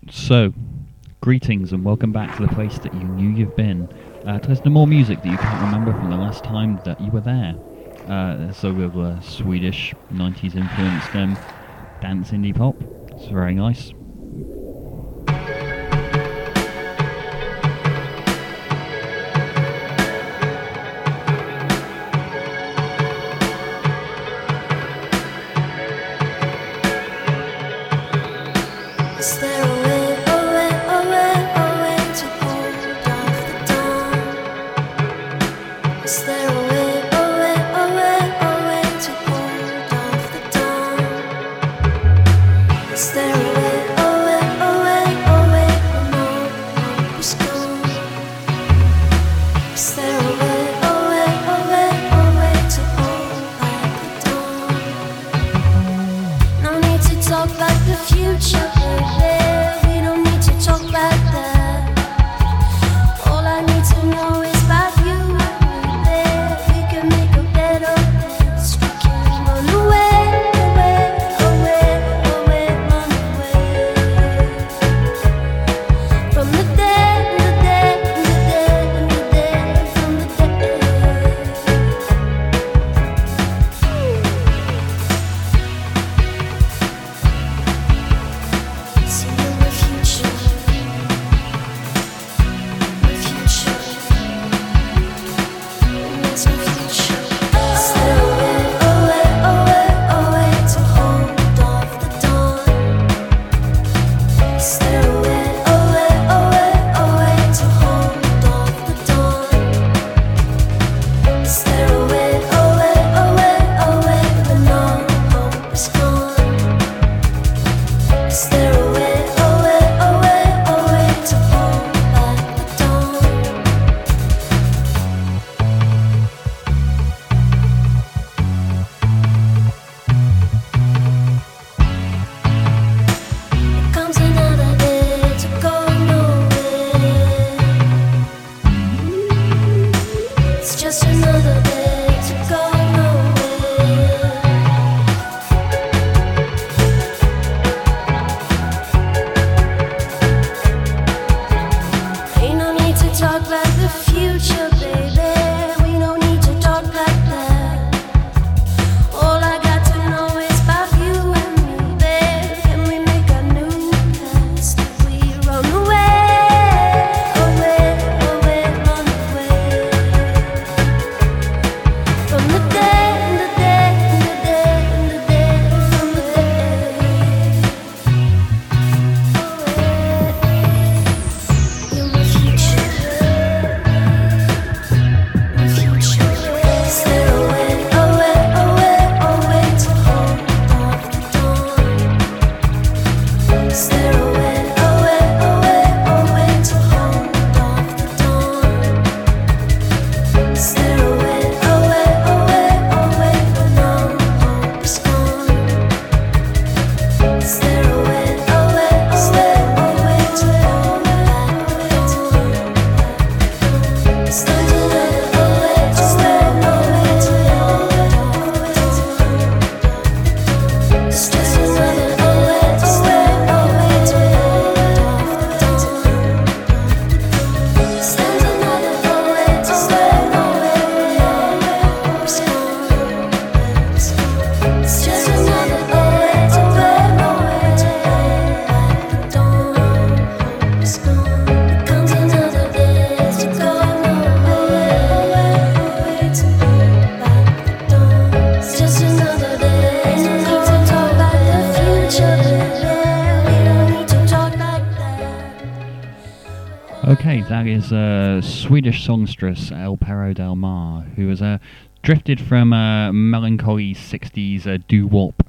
So, greetings and welcome back to the place that you knew you've been. To listen to more music that you can't remember from the last time that you were there. So we have Swedish 90s influenced dance indie pop. It's very nice. Okay, that is Swedish songstress El Perro del Mar, who has drifted from melancholy 60s doo-wop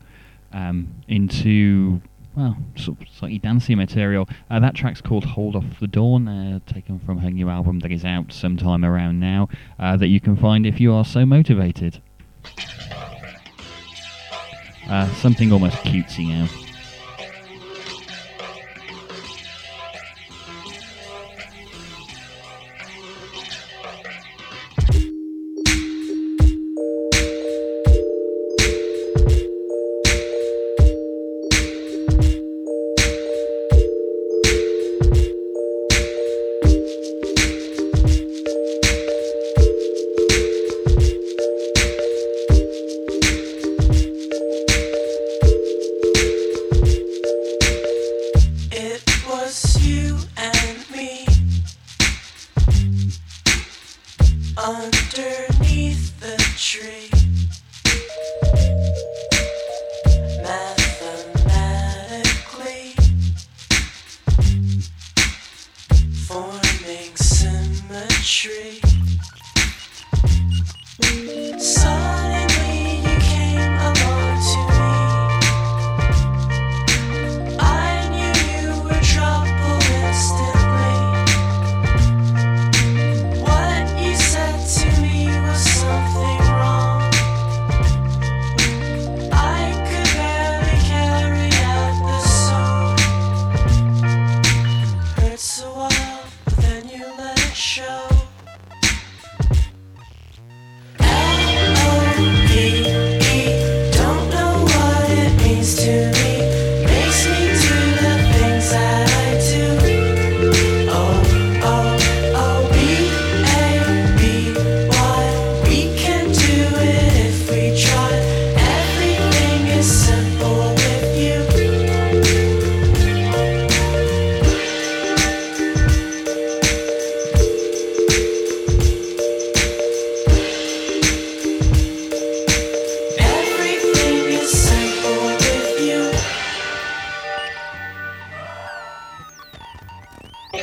into, well, sort of slightly dancey material. That track's called Hold Off the Dawn, taken from her new album that is out sometime around now, that you can find if you are so motivated. Something almost cutesy now.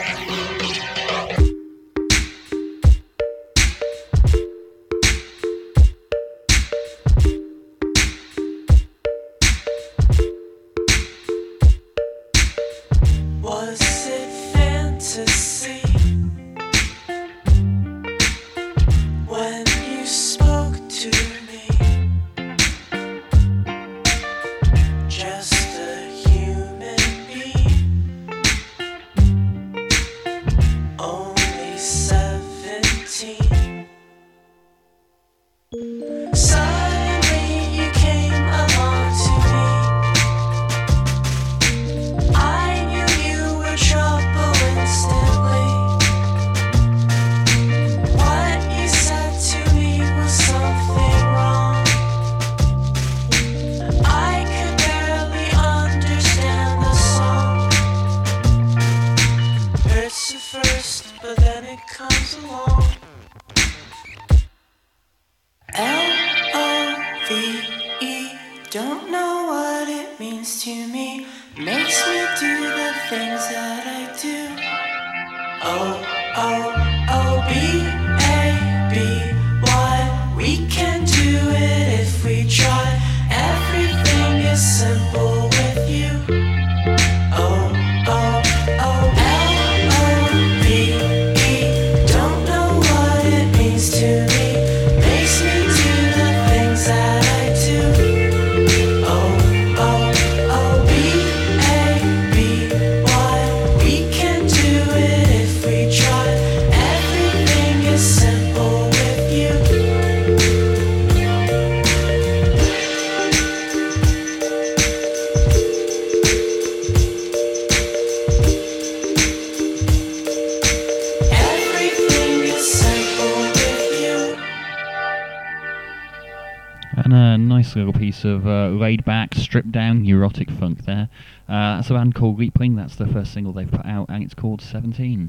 Little piece of laid back, stripped down, neurotic funk there. That's a band called Leapling. That's the first single they've put out, and it's called 17.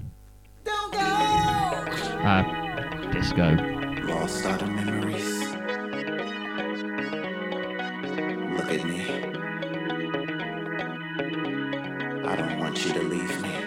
Disco. Lost out of memories. Look at me. I don't want you to leave me.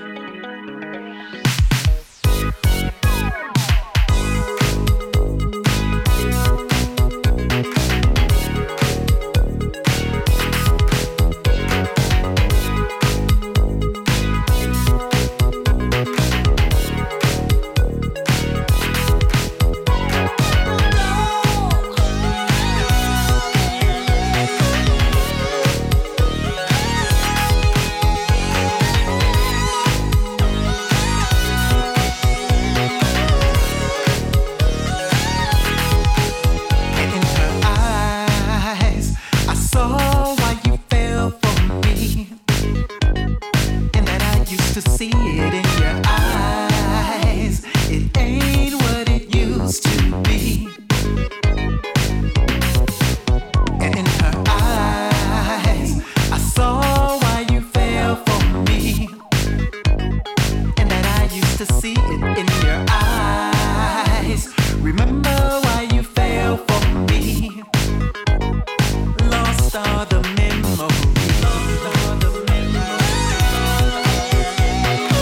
Lost are the memories.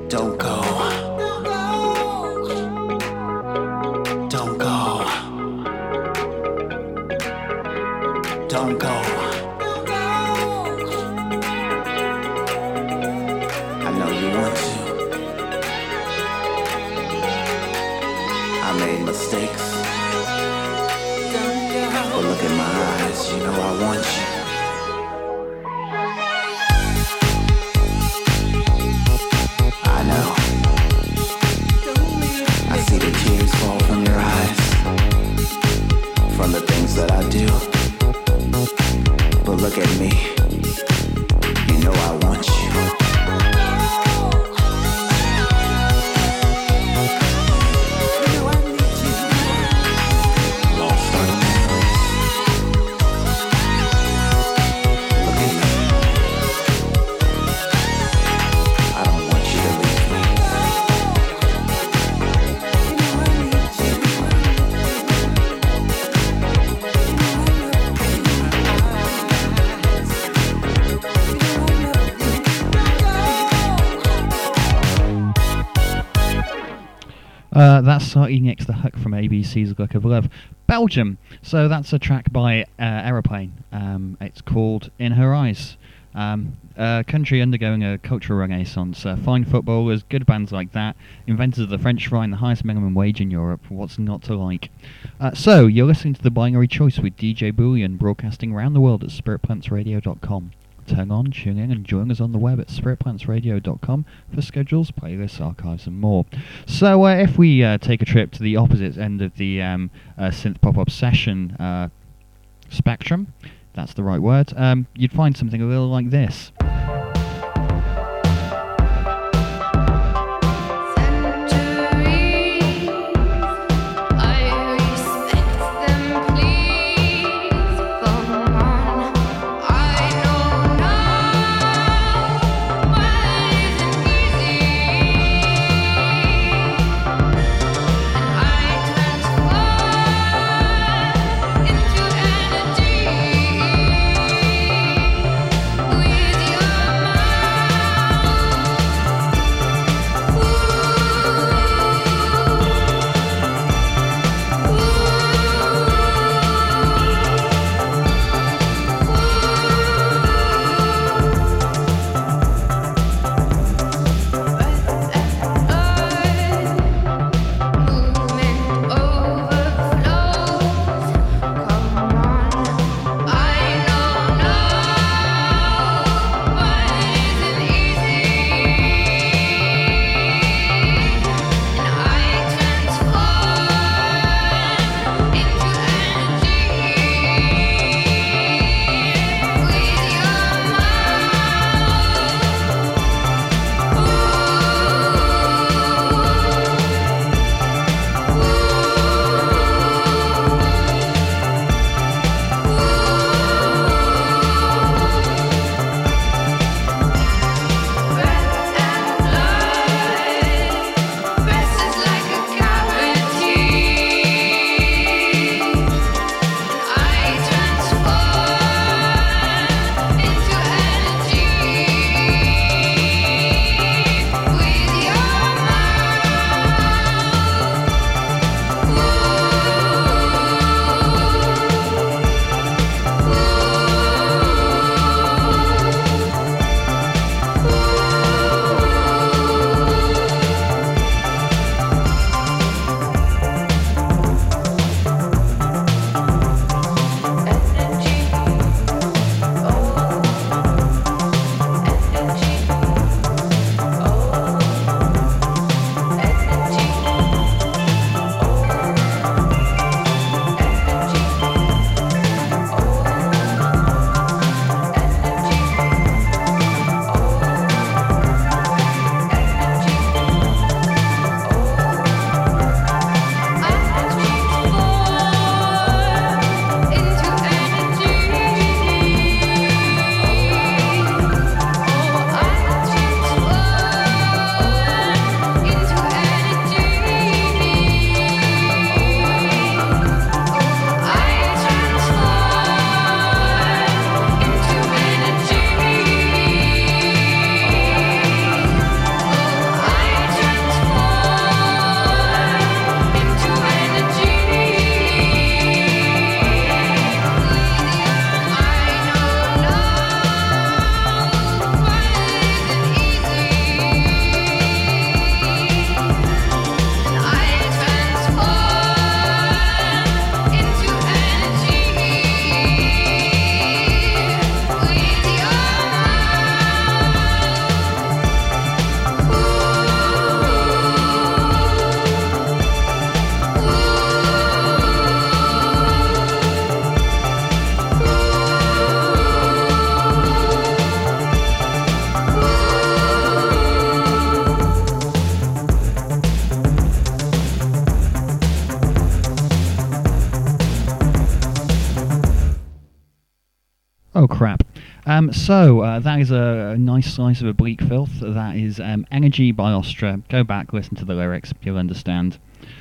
Don't go. Don't go. Don't go. I know you want to. I made mistakes. But look in my eyes, you know I want you. I know. I see the tears fall from your eyes, from the things that I do. But look at me, you know I want you. Lost our memories. Look at me. I don't want you to leave me. That's Slightly Next the Hook from ABC's Look of Love. Belgium. So that's a track by Aeroplane. It's called In Her Eyes. Country undergoing a cultural renaissance. Fine footballers, good bands like that. Inventors of the French fry and the highest minimum wage in Europe. What's not to like? So, you're listening to The Binary Choice with DJ Bullion, broadcasting around the world at spiritplantsradio.com. Turn on, tune in, and join us on the web at spiritplantsradio.com for schedules, playlists, archives, and more. So, if we take a trip to the opposite end of the synth pop obsession spectrum, that's the right word, you'd find something a little like this. With your crap. That is a nice slice of a bleak filth. That is Energy by Ostra. Go back, listen to the lyrics, you'll understand.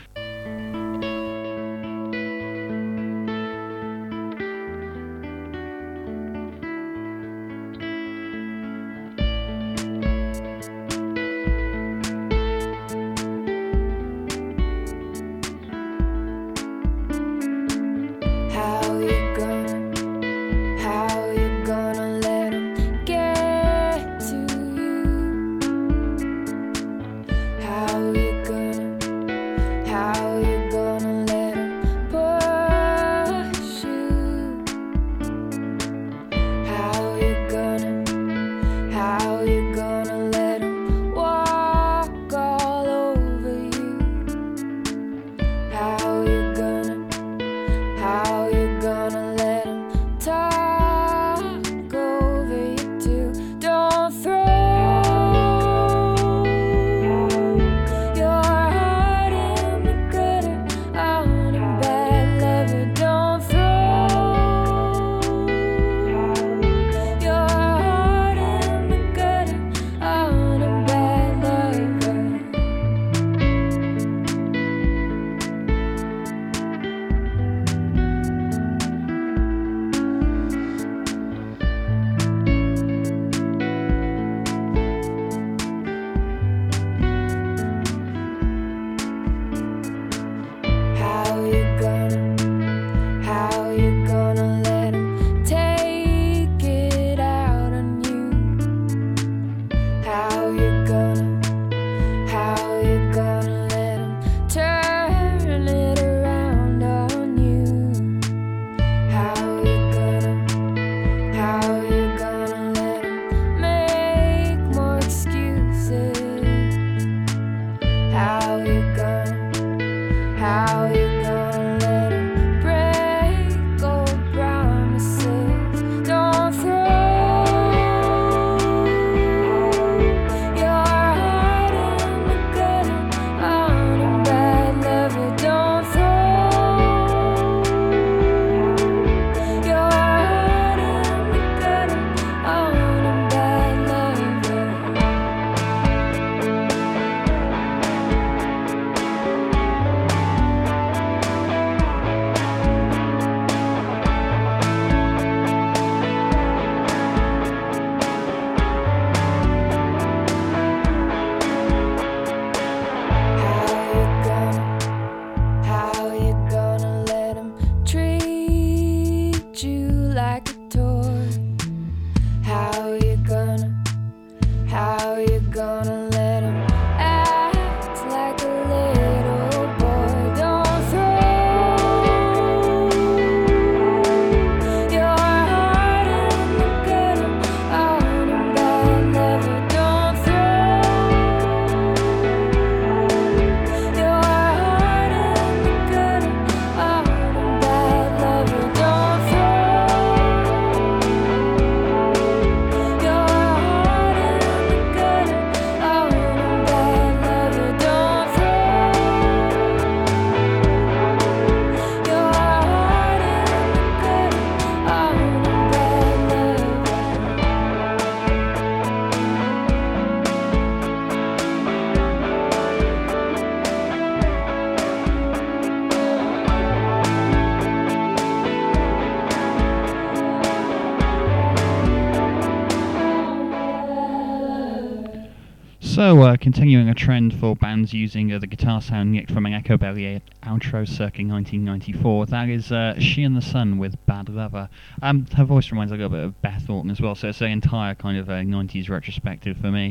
So, continuing a trend for bands using the guitar sound nicked from an Echo Belly outro circa 1994, that is She and the Sun with Bad Lover. Her voice reminds a little bit of Beth Orton as well, so it's an entire kind of 90s retrospective for me.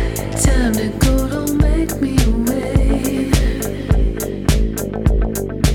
Time to go, don't make me away.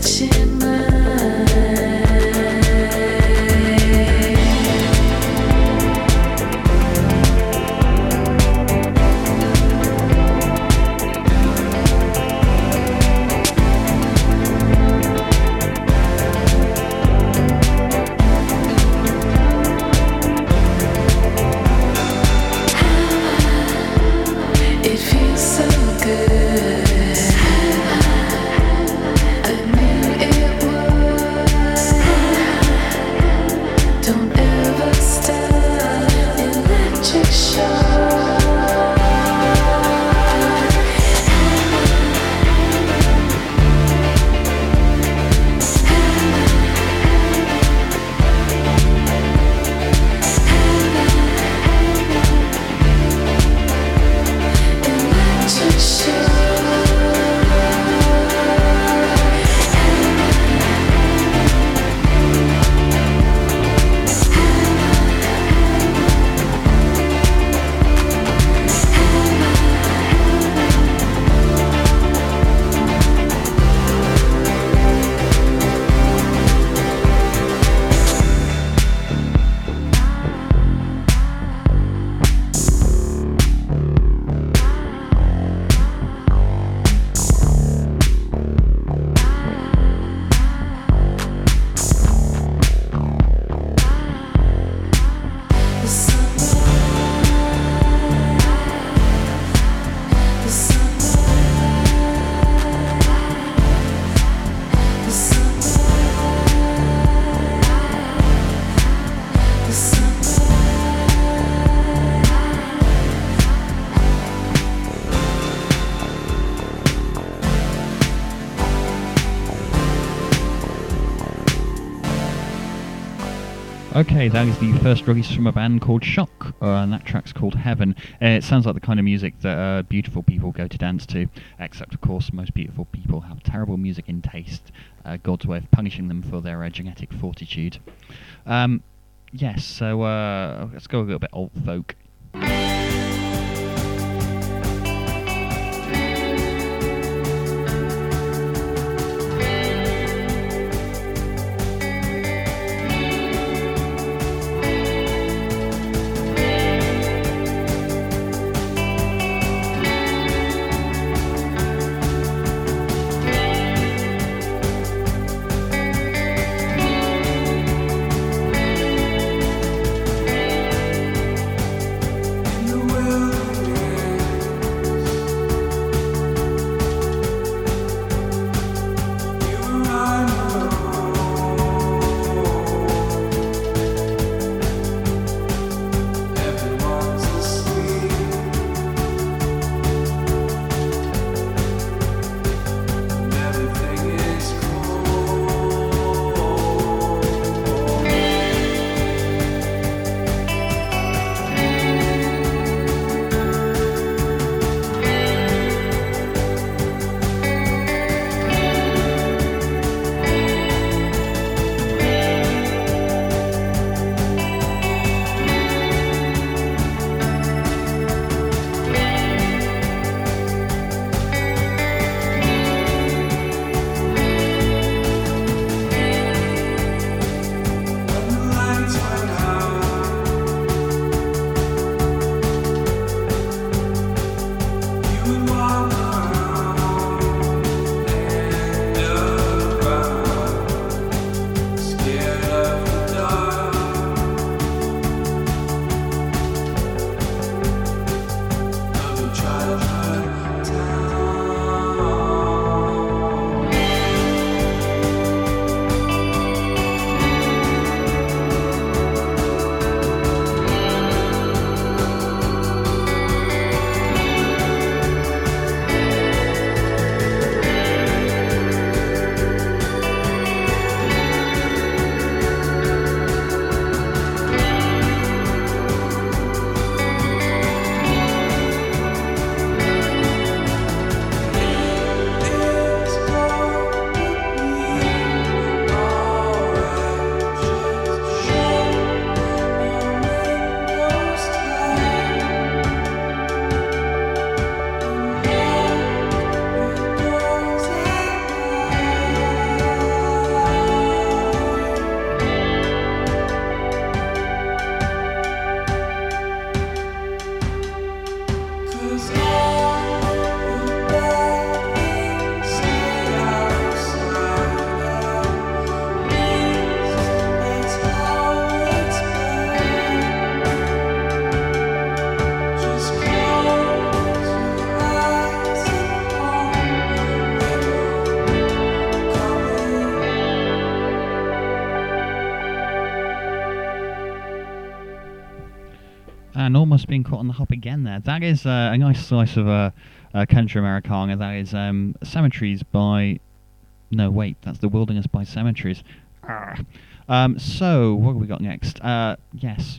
Okay, that is the first release from a band called Shock, and that track's called Heaven. It sounds like the kind of music that beautiful people go to dance to, except of course most beautiful people have terrible music in taste, God's way of punishing them for their genetic fortitude. Yes, so let's go a little bit old folk. almost being caught on the hop again there. That is a nice slice of country Americana. That is Cemeteries by... No, wait, that's The Wilderness by Cemeteries. So, what have we got next? Yes.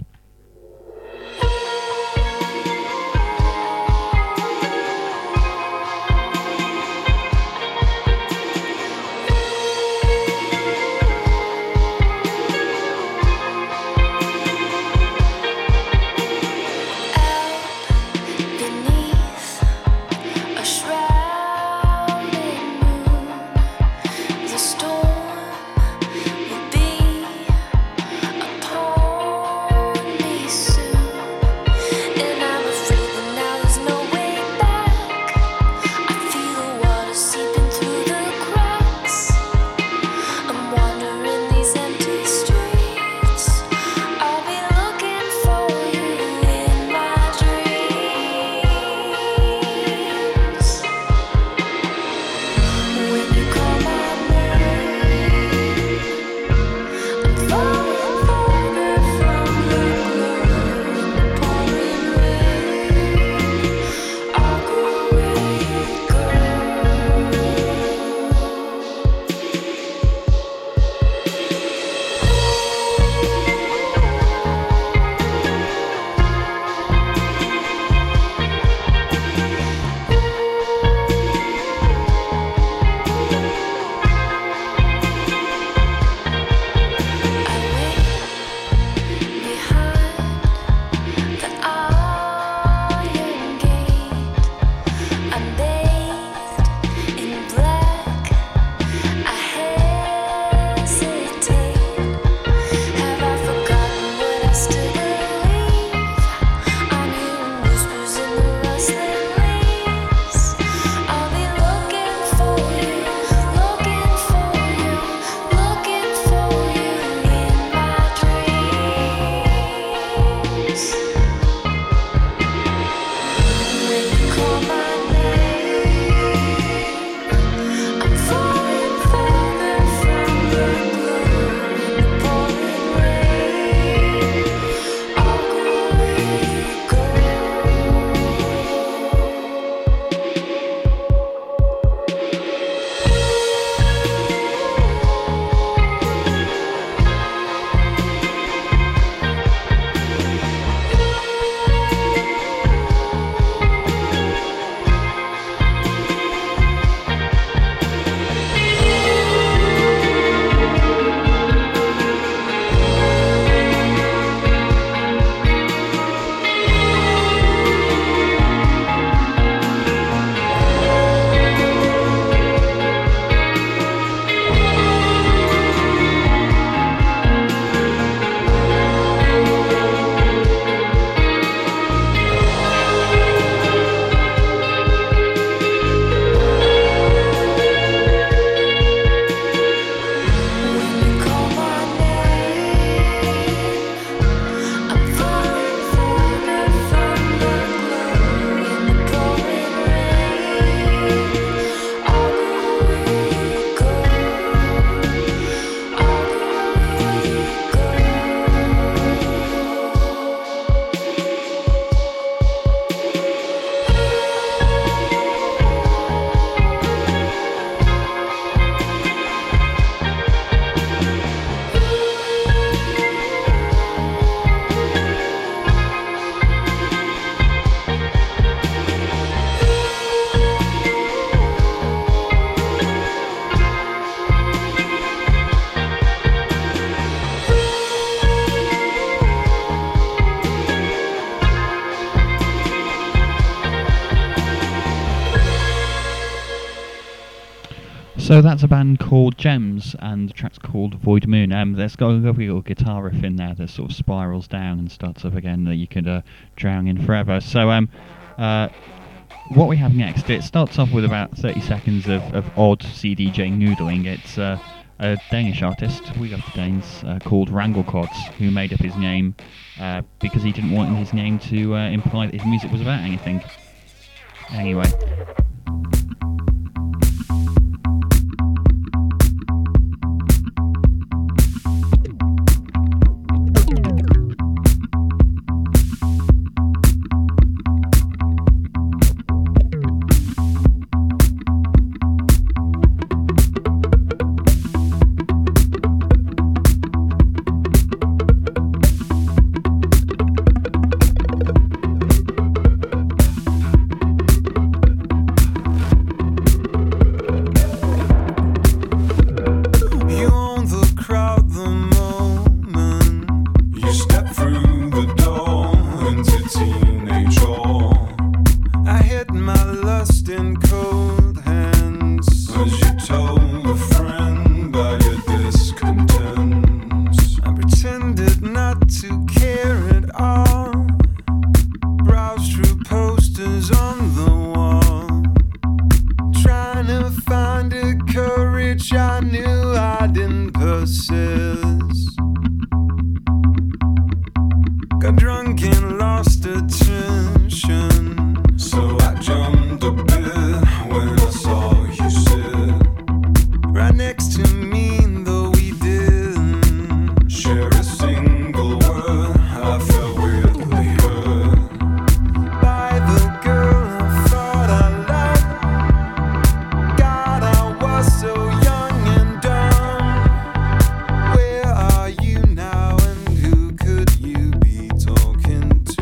So that's a band called Gems, and the track's called Void Moon. There's got a lovely little guitar riff in there that sort of spirals down and starts up again that you could drown in forever. So what we have next, it starts off with about 30 seconds of odd CDJ noodling. It's a Danish artist, we love the Danes, called Wrangelkods, who made up his name because he didn't want his name to imply that his music was about anything. Anyway. I knew I didn't persist. Got drunk and lost attention. So I jumped a bit when I saw you sit right next to me, and though we didn't share a single word, I felt weirdly hurt by the girl I thought I loved. God, I was so young and dumb. Where are you now, and who could you be talking to?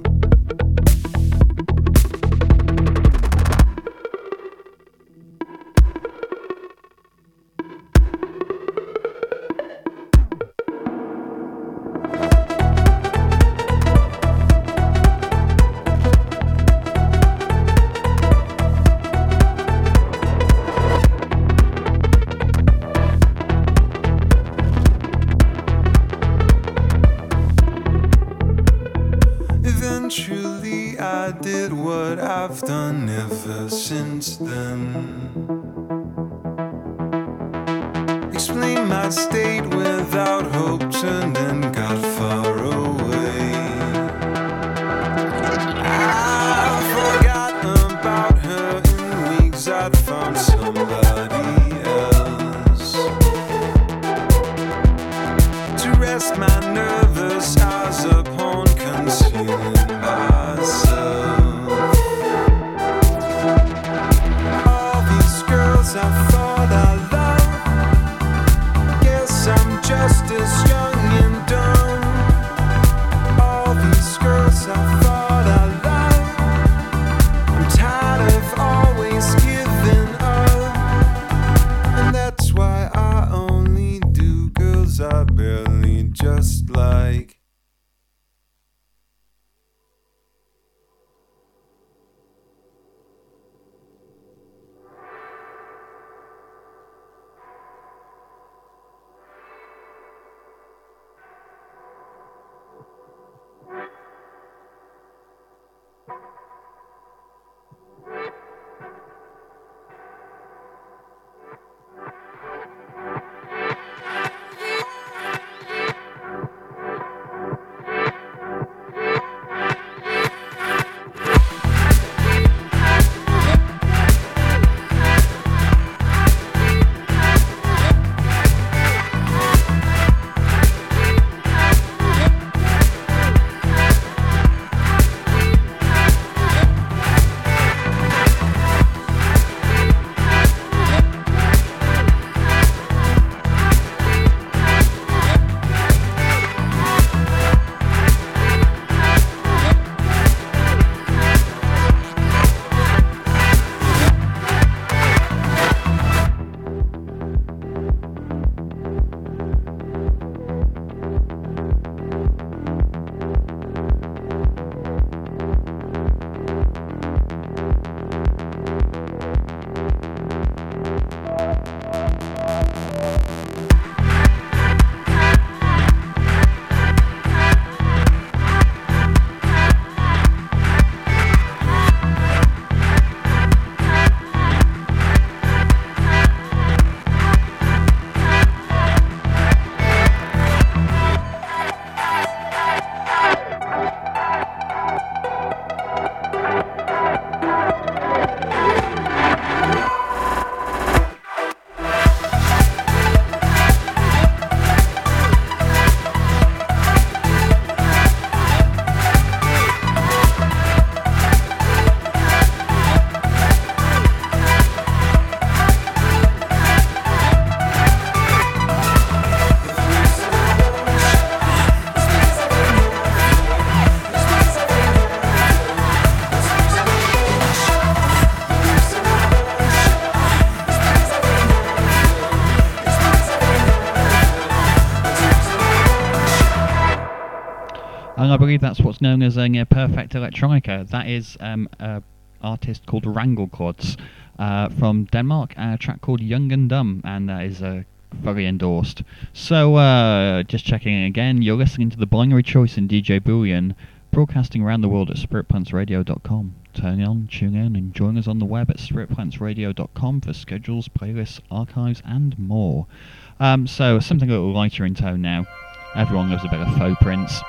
Eventually I did what I've done ever since then. Explained my state without hope, turned and got far away. I've forgotten about her in weeks. I'd found somebody else to rest my nervous eyes upon, concealing myself. All these girls I thought I loved, guess I'm just as young and dumb. All these girls I thought I loved, I'm tired of always giving up, and that's why I only do girls I barely just like. And I believe that's what's known as a perfect electronica. That is an artist called Wrangelquads from Denmark, a track called Young and Dumb, and that is very endorsed. So, just checking in again, you're listening to The Binary Choice in DJ Boolean, broadcasting around the world at spiritplantsradio.com. Turn on, tune in, and join us on the web at spiritplantsradio.com for schedules, playlists, archives, and more. So, something a little lighter in tone now. Everyone loves a bit of faux Prince.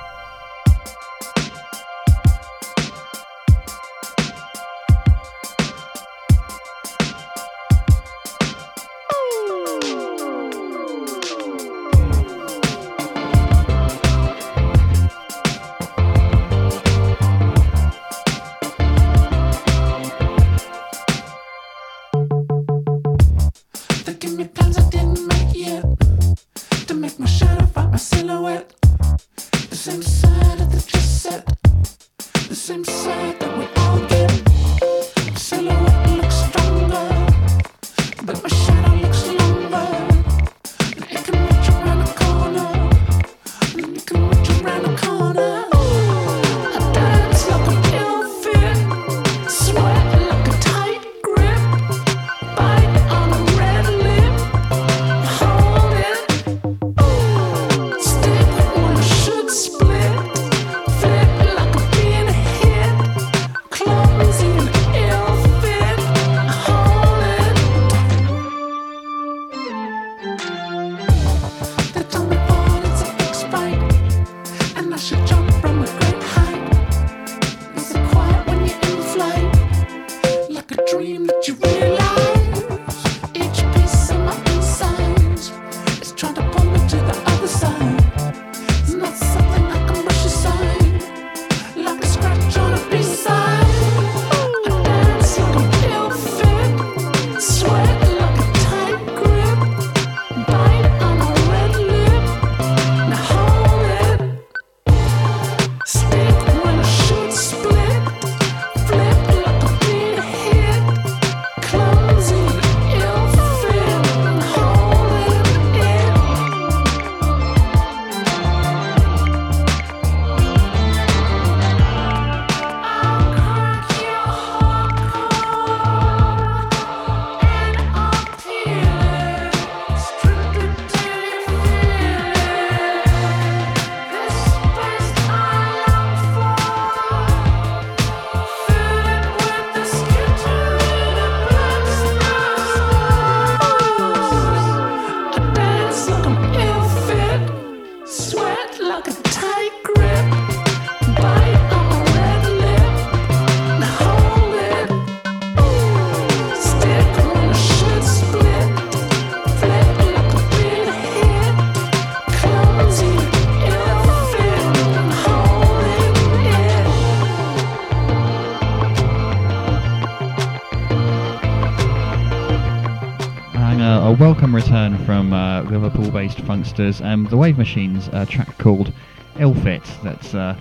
Welcome return from Liverpool-based funksters. The Wave Machines, a track called Ill Fit that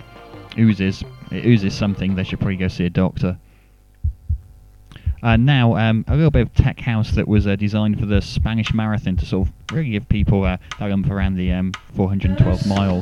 oozes something. They should probably go see a doctor. Now, a little bit of tech house that was designed for the Spanish Marathon to sort of really give people that lump around the 412 mile.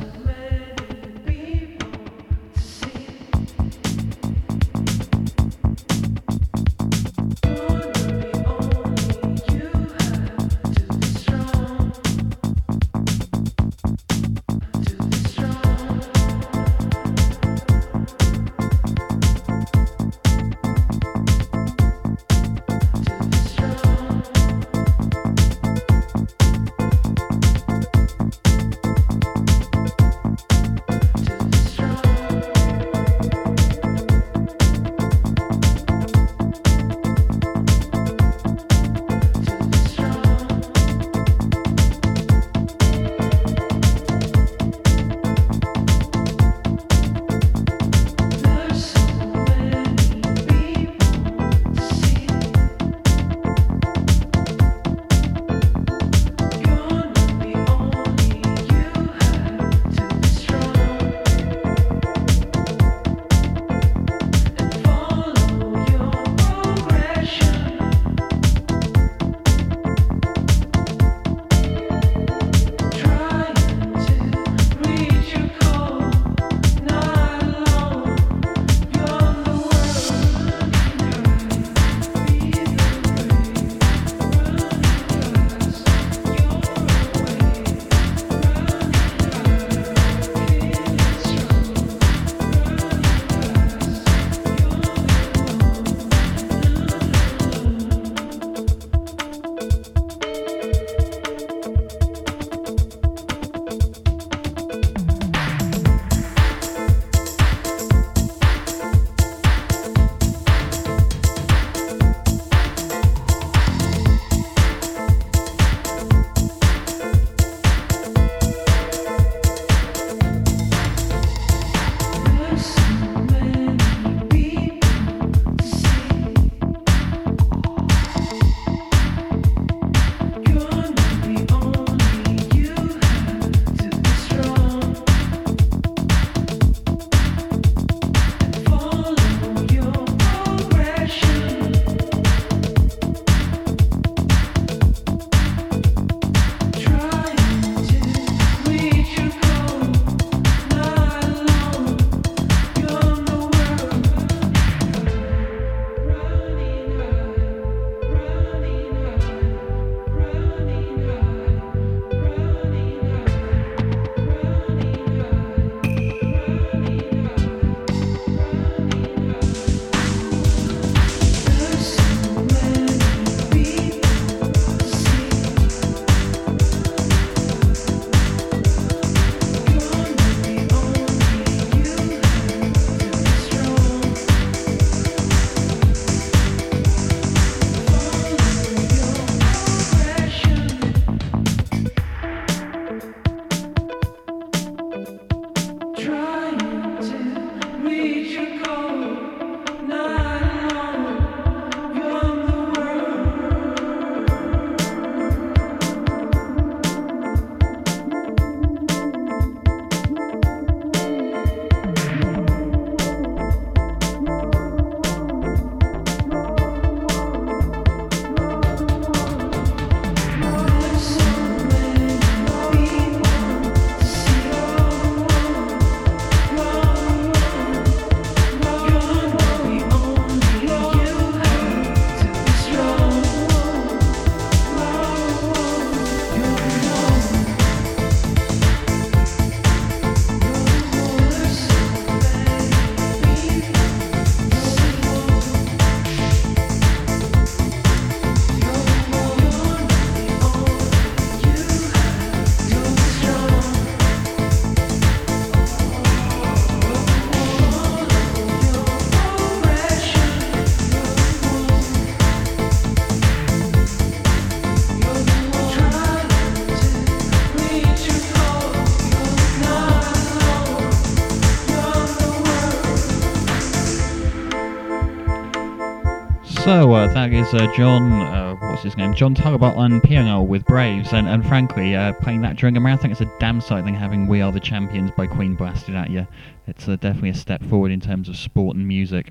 So that is John, what's his name? John Talbot and Piano with Braves, and frankly, playing that during a marathon, it's a damn sight thing having We Are the Champions by Queen blasted at you. It's definitely a step forward in terms of sport and music.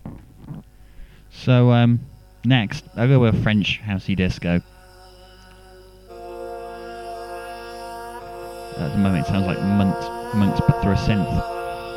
So next, I'll go with French housey disco. At the moment, it sounds like monks but through a synth.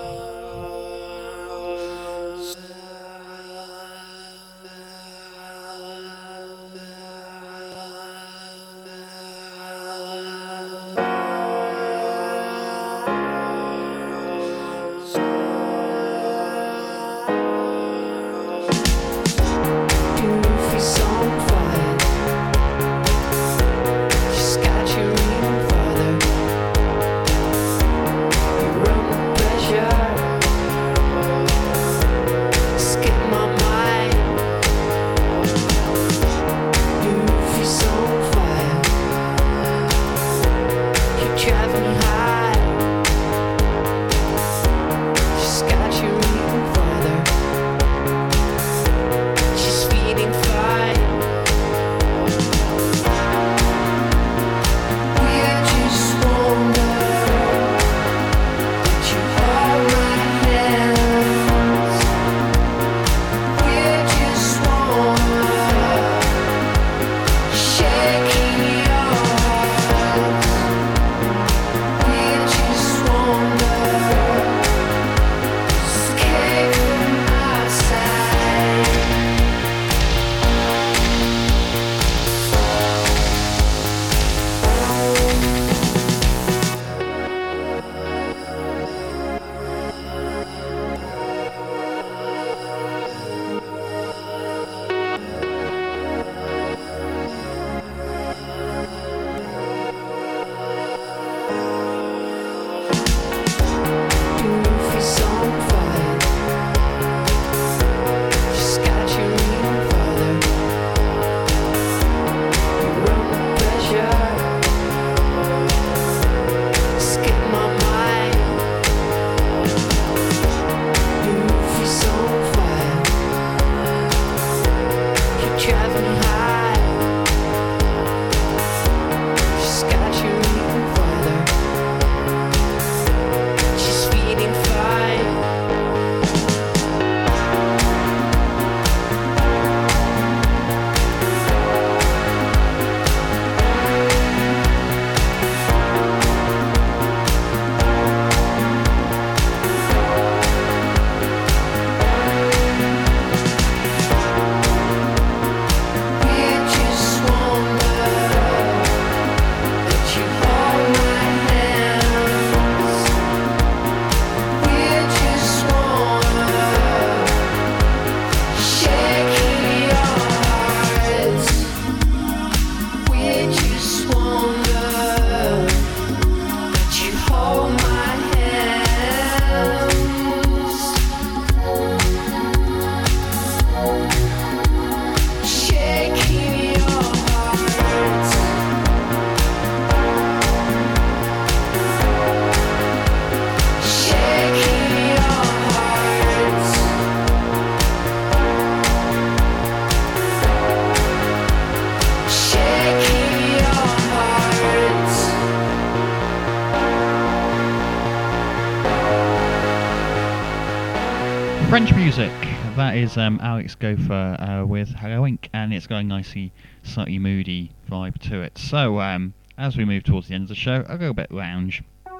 French music. That is Alex Gopher with Hello Inc. and it's got a nicely, slightly moody vibe to it. So as we move towards the end of the show, I'll go a bit lounge.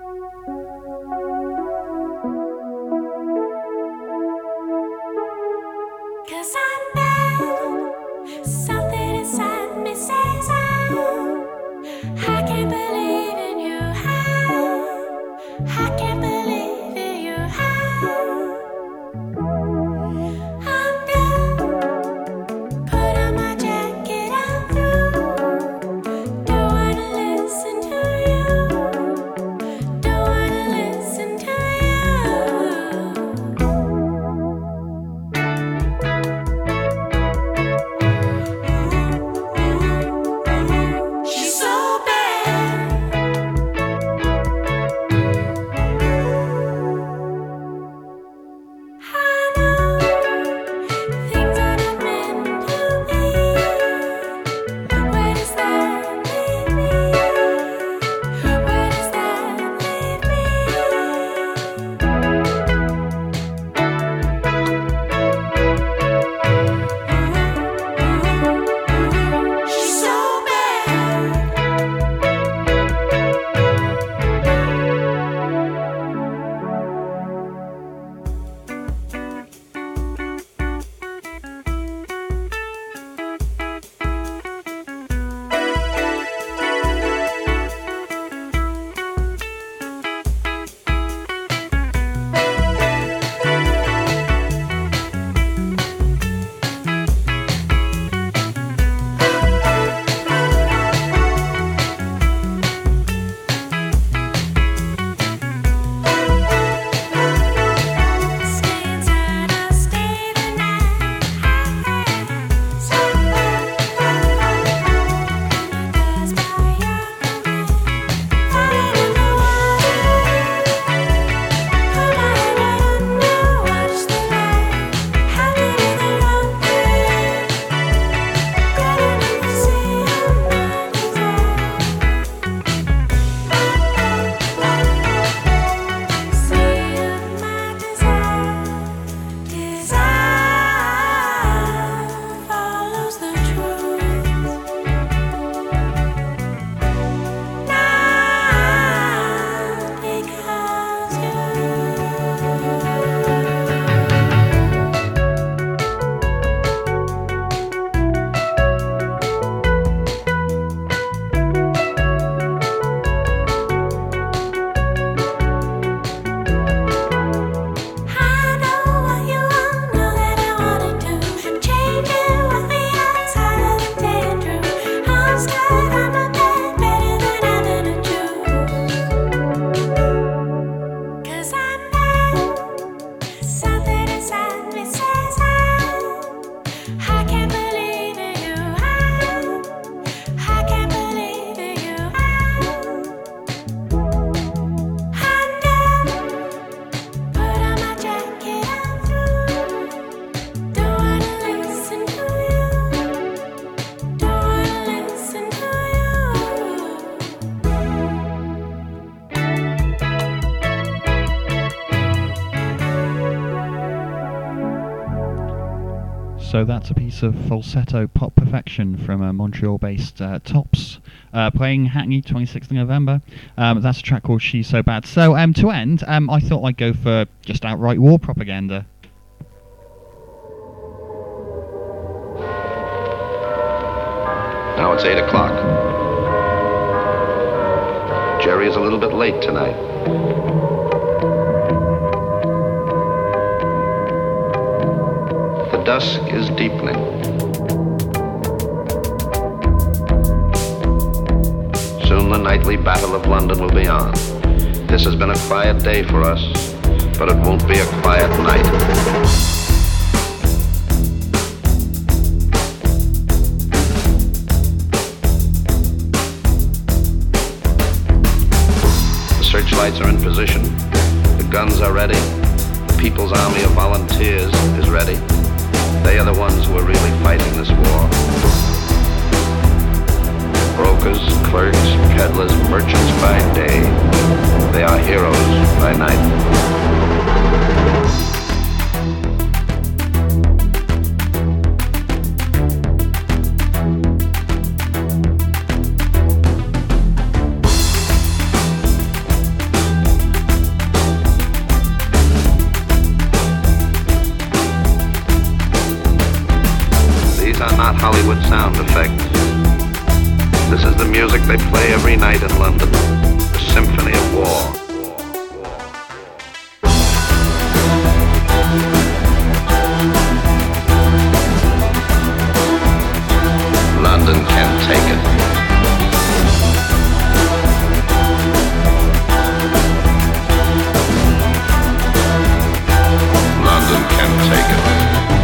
'Cause I know something inside me says I can't believe in you. I can't believe in you. I'm done. Put on my jacket, I'm through. Don't wanna listen to you. So that's a piece of falsetto pop perfection from Montreal-based Tops, playing Hackney 26th of November. That's a track called She's So Bad. So to end, I thought I'd go for just outright war propaganda. Now it's 8 o'clock. Jerry is a little bit late tonight. The dusk is deepening. Soon the nightly battle of London will be on. This has been a quiet day for us, but it won't be a quiet night. Searchlights are in position. The guns are ready. The People's Army of Volunteers is ready. They are the ones who are really fighting this war. Brokers, clerks, peddlers, merchants by day. They are heroes by night. Not Hollywood sound effects. This is the music they play every night in London, the symphony of war. London can take it. London can take it.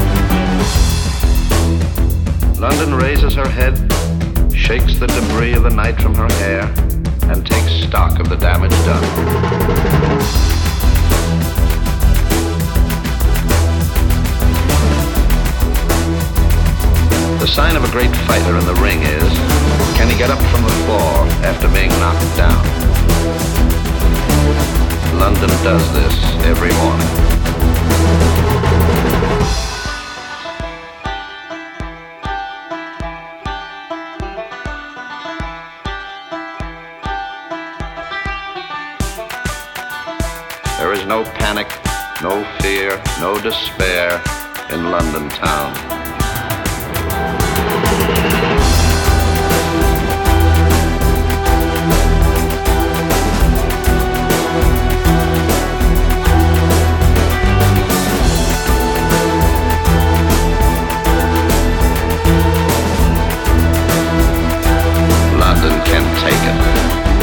London raises her head, shakes the debris of the night from her hair, and takes stock of the damage done. The sign of a great fighter in the ring is, can he get up from the floor after being knocked down? London does this every morning. There is no panic, no fear, no despair in London town. London can take it.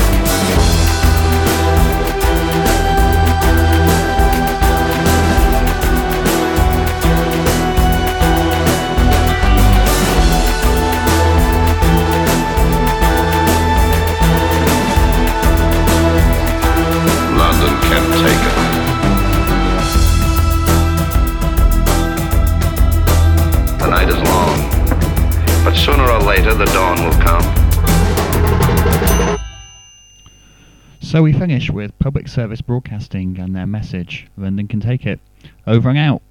The night is long, but sooner or later the dawn will come. So we finish with Public Service Broadcasting and their message, London can take it. Over and out.